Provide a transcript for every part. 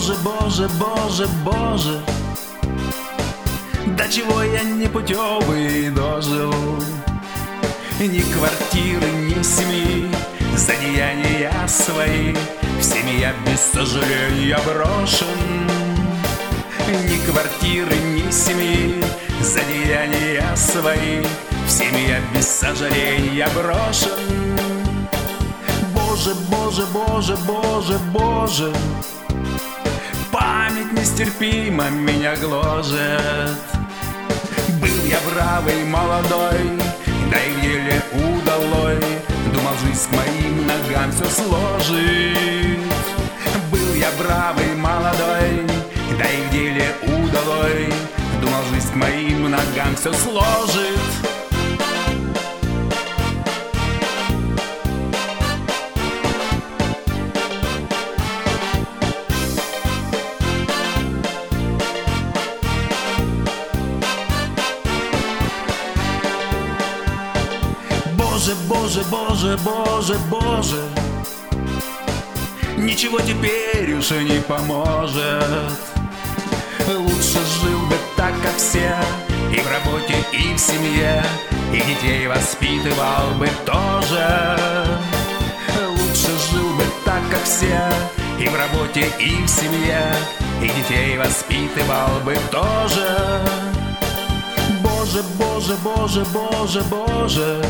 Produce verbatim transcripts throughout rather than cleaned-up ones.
Боже, Боже, Боже, Боже, до чего я непутевый дожил. Ни квартиры, ни семьи, за деяния свои всеми я без сожаления брошен. Ни квартиры, ни семьи, за деяния свои всеми я без сожаления брошен. Боже, Боже, Боже, Боже, Боже, память нестерпимо меня гложет. Был я бравый, молодой, да и в деле удалой, думал, жизнь к моим ногам все сложит. Был я бравый, молодой, да и в деле удалой, думал, жизнь к моим ногам все сложит. Боже, Боже, Боже, Боже, Боже, ничего теперь уже не поможет. Лучше жил бы так, как все, и в работе, и в семье, и детей воспитывал бы тоже. Лучше жил бы так, как все, и в работе, и в семье, и детей воспитывал бы тоже. Боже, Боже, Боже, Боже, Боже,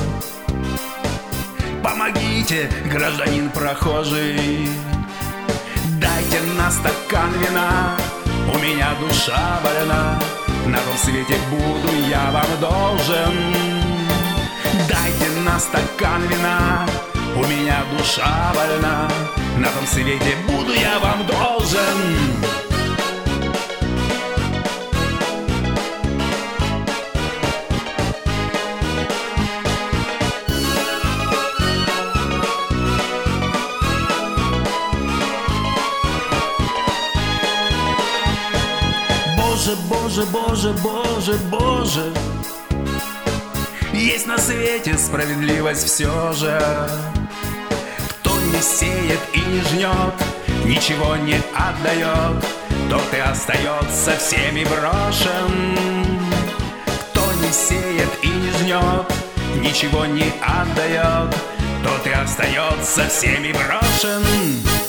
помогите, гражданин прохожий, дайте на стакан вина, у меня душа больна, на том свете буду я вам должен. Дайте на стакан вина, у меня душа больна, на том свете буду я вам должен. Боже, Боже, Боже, Боже, Боже, есть на свете справедливость все же. Кто не сеет и не жнет, ничего не отдает, тот и остается всеми брошен. Кто не сеет и не жнет, ничего не отдает, тот и остается всеми брошен.